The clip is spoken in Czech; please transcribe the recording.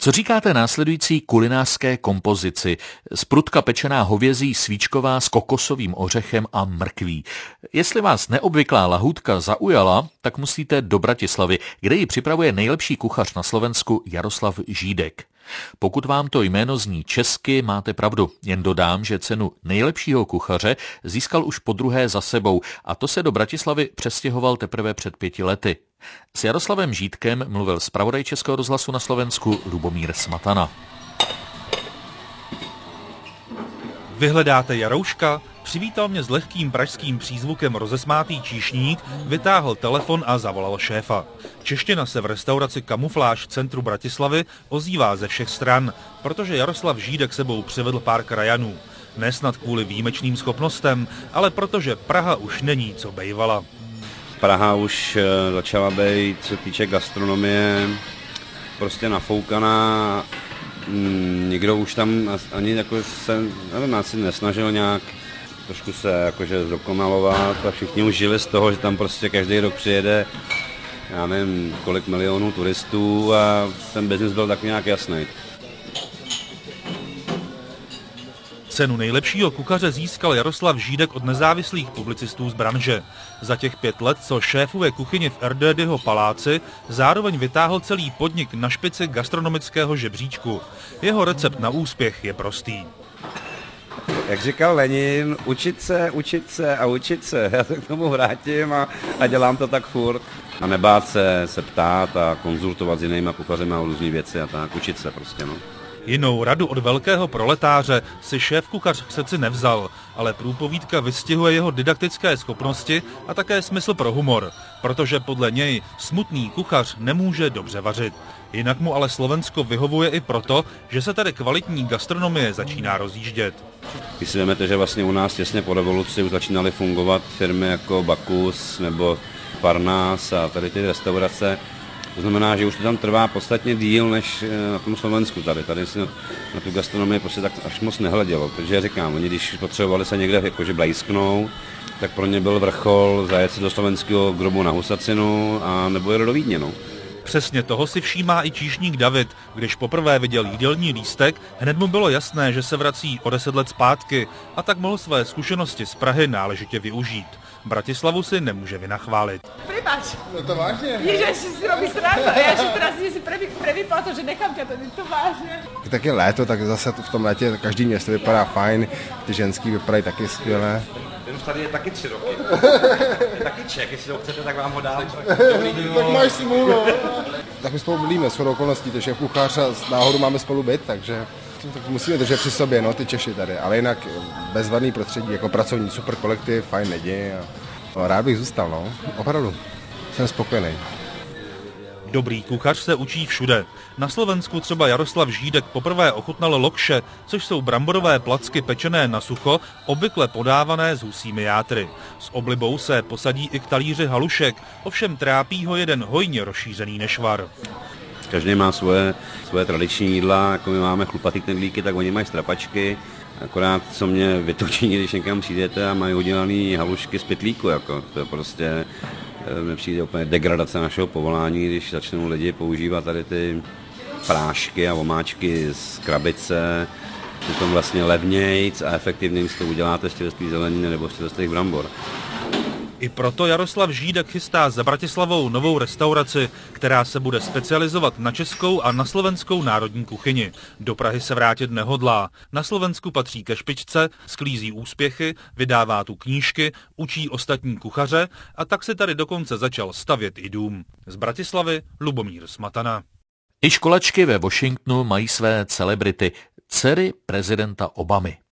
Co říkáte následující kulinářské kompozici? Sprutka pečená hovězí svíčková s kokosovým ořechem a mrkví. Jestli vás neobvyklá lahůdka zaujala, tak musíte do Bratislavy, kde ji připravuje nejlepší kuchař na Slovensku Jaroslav Žídek. Pokud vám to jméno zní česky, máte pravdu. Jen dodám, že cenu nejlepšího kuchaře získal už podruhé za sebou a to se do Bratislavy přestěhoval teprve před 5 lety. S Jaroslavem Žídkem mluvil zpravodaj Českého rozhlasu na Slovensku Lubomír Smatana. Vyhledáte Jarouška? Přivítal mě s lehkým pražským přízvukem rozesmátý číšník, vytáhl telefon a zavolal šéfa. Čeština se v restauraci Kamufláž v centru Bratislavy ozývá ze všech stran, protože Jaroslav Žídek sebou přivedl pár krajanů. Nesnad kvůli výjimečným schopnostem, ale protože Praha už není, co bejvala. Praha už začala být, co se týče gastronomie, prostě nafoukaná. Nikdo už tam ani jako se, nevím, asi nesnažil nějak trošku se jakože zdokonalovat a všichni už žili z toho, že tam prostě každý rok přijede, já nevím, kolik milionů turistů a ten biznis byl tak nějak jasný. Cenu nejlepšího kuchaře získal Jaroslav Žídek od nezávislých publicistů z branže. Za těch 5 let, co šéfuje kuchyni v Erdődyho paláci, zároveň vytáhl celý podnik na špici gastronomického žebříčku. Jeho recept na úspěch je prostý. Jak říkal Lenin, učit se a učit se. Já se k tomu vrátím a dělám to tak furt. A nebát se ptát a konzultovat s jinýma kuchařemi a různý věci a tak, učit se prostě, no. Jinou radu od velkého proletáře si šéf-kuchař k srdci nevzal, ale průpovídka vystihuje jeho didaktické schopnosti a také smysl pro humor, protože podle něj smutný kuchař nemůže dobře vařit. Jinak mu ale Slovensko vyhovuje i proto, že se tady kvalitní gastronomie začíná rozjíždět. Když si vezmete, že vlastně u nás těsně po revoluci už začínaly fungovat firmy jako Bacchus nebo Parnas a tady ty restaurace, to znamená, že už to tam trvá podstatně díl než na tom Slovensku tady. Tady si na tu gastronomii prostě tak až moc nehledělo, protože říkám, oni když potřebovali se někde jakože blejsknout, tak pro ně byl vrchol zajet si do slovenského grobu na Husacinu a nebo jel do Vídně, no. Přesně toho si všímá i číšník David. Když poprvé viděl jídelní lístek, hned mu bylo jasné, že se vrací o 10 let zpátky a tak mohl své zkušenosti z Prahy náležitě využít. Bratislavu si nemůže vynachválit. Prepáč. No to vážně? Ježiš, si robíš srandu. Já si teraz si prevypal to, že nechám tě, to vážně. Tak je léto, tak zase v tom létě každý město vypadá fajn, ty ženský vypadají taky skvěle. Ten už tady je taky 3 roky. Je taky Čech, jestli ho chcete, tak vám ho dám. Tak máš smůlu. Tak my spolu bydlíme, shodou okolností, to je kuchař a náhodou máme spolu byt, takže tak musíme držet při sobě, no, ty Češi tady, ale jinak bezvadný prostředí, jako pracovní, super kolektiv, fajn lidi a rád bych zůstal, no, opravdu, jsem spokojený. Dobrý kuchař se učí všude. Na Slovensku třeba Jaroslav Žídek poprvé ochutnal lokše, což jsou bramborové placky pečené na sucho, obvykle podávané s husími játry. S oblibou se posadí i k talíři halušek, ovšem trápí ho jeden hojně rozšířený nešvar. Každý má svoje tradiční jídla, jako my máme chlupatý knedlíky, tak oni mají strapačky. Akorát co mě vytočí, když někam přijdete a mají udělaný halušky z pytlíku, jako to je prostě mi přijde úplně degradace našeho povolání, když začnou lidi používat tady ty prášky a omáčky z krabice, přitom vlastně levnějc a efektivněji to uděláte z čerstvý zeleniny nebo z čerstvých brambor. I proto Jaroslav Žídek chystá za Bratislavou novou restauraci, která se bude specializovat na českou a na slovenskou národní kuchyni. Do Prahy se vrátit nehodlá. Na Slovensku patří ke špičce, sklízí úspěchy, vydává tu knížky, učí ostatní kuchaře a tak se tady dokonce začal stavět i dům. Z Bratislavy Lubomír Smatana. I školačky ve Washingtonu mají své celebrity, dcery prezidenta Obamy.